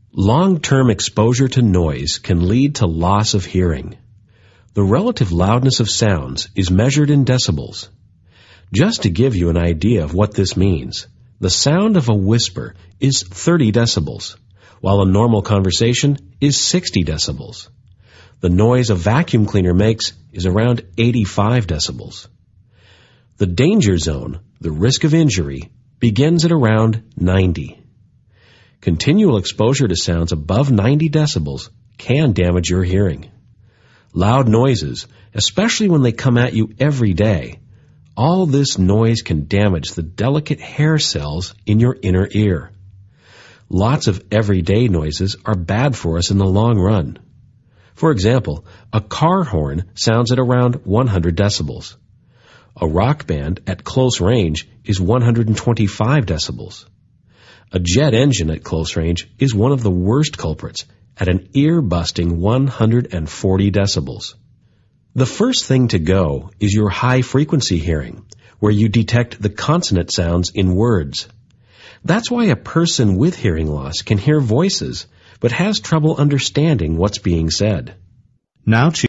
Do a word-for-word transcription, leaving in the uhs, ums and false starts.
Long-term exposure to noise can lead to loss of hearing. The relative loudness of sounds is measured in decibels. Just to give you an idea of what this means, the sound of a whisper is thirty decibels, while a normal conversation is sixty decibels. The noise a vacuum cleaner makes is around eighty-five decibels. The danger zone, the risk of injury, begins at around ninety. Continual exposure to sounds above ninety decibels can damage your hearing. Loud noises, especially when they come at you every day, all this noise can damage the delicate hair cells in your inner ear. Lots of everyday noises are bad for us in the long run. For example, a car horn sounds at around one hundred decibels. A rock band at close range is one hundred twenty-five decibels. A jet engine at close range is one of the worst culprits at an ear-busting one hundred forty decibels. The first thing to go is your high-frequency hearing, where you detect the consonant sounds in words. That's why a person with hearing loss can hear voices, but has trouble understanding what's being said. Now choose